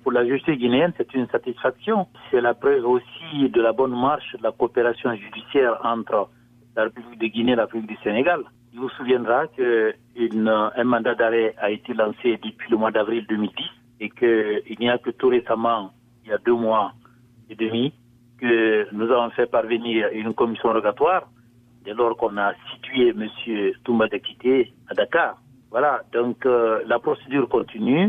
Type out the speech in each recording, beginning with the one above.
Pour la justice guinéenne, c'est une satisfaction. C'est la preuve aussi de la bonne marche de la coopération judiciaire entre la République de Guinée et la République du Sénégal. Il vous souviendra qu'un mandat d'arrêt a été lancé depuis le mois d'avril 2010 et qu'il n'y a que tout récemment, il y a 2 mois et demi, que nous avons fait parvenir une commission rogatoire dès lors qu'on a situé M. Toumba Diakité à Dakar. Voilà, donc la procédure continue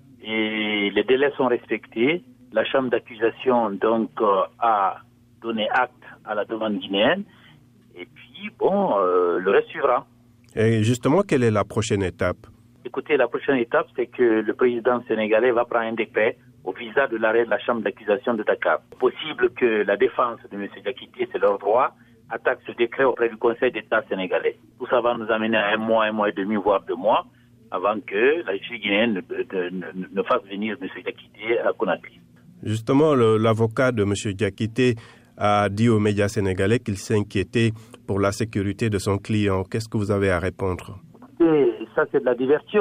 et les délais sont respectés. La chambre d'accusation donc a donné acte à la demande guinéenne et puis le reste suivra. Et justement, quelle est la prochaine étape? Écoutez, la prochaine étape, c'est que le président sénégalais va prendre un décret au visa de l'arrêt de la chambre d'accusation de Dakar. C'est possible que la défense de M. Diakité, c'est leur droit, attaque ce décret auprès du Conseil d'État sénégalais. Tout ça va nous amener à 1 mois, 1 mois et demi, voire 2 mois, avant que la justice guinéenne ne fasse venir M. Diakité à Conakry. Justement, l'avocat de M. Diakité a dit aux médias sénégalais qu'il s'inquiétait pour la sécurité de son client. Qu'est-ce que vous avez à répondre? Et ça, c'est de la diversion.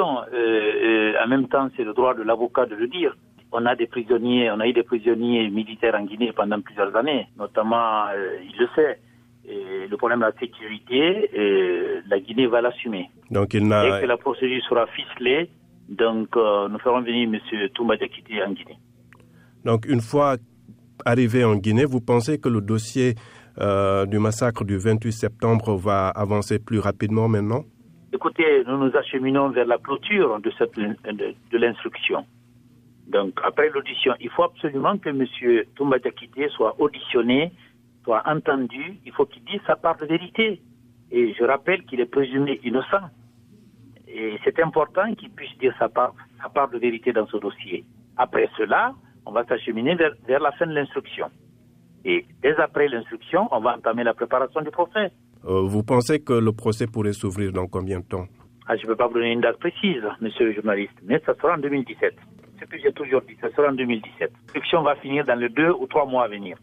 En même temps, c'est le droit de l'avocat de le dire. On a eu des prisonniers militaires en Guinée pendant plusieurs années, notamment, il le sait. Et le problème de la sécurité, la Guinée va l'assumer. Donc, dès que la procédure sera ficelée, donc nous ferons venir M. Toumba Diakité en Guinée. Donc, une fois arrivé en Guinée, vous pensez que le dossier du massacre du 28 septembre va avancer plus rapidement maintenant? Écoutez, nous nous acheminons vers la clôture de l'instruction. Donc, après l'audition, il faut absolument que M. Toumba Diakité soit auditionné, soit entendu. Il faut qu'il dise sa part de vérité. Et je rappelle qu'il est présumé innocent. Et c'est important qu'il puisse dire sa part de vérité dans ce dossier. Après cela, on va s'acheminer vers la fin de l'instruction. Et dès après l'instruction, on va entamer la préparation du procès. Vous pensez que le procès pourrait s'ouvrir dans combien de temps? Je ne peux pas vous donner une date précise, monsieur le journaliste, mais ça sera en 2017. Ce que j'ai toujours dit, ça sera en 2017. L'instruction va finir dans les 2 ou 3 mois à venir.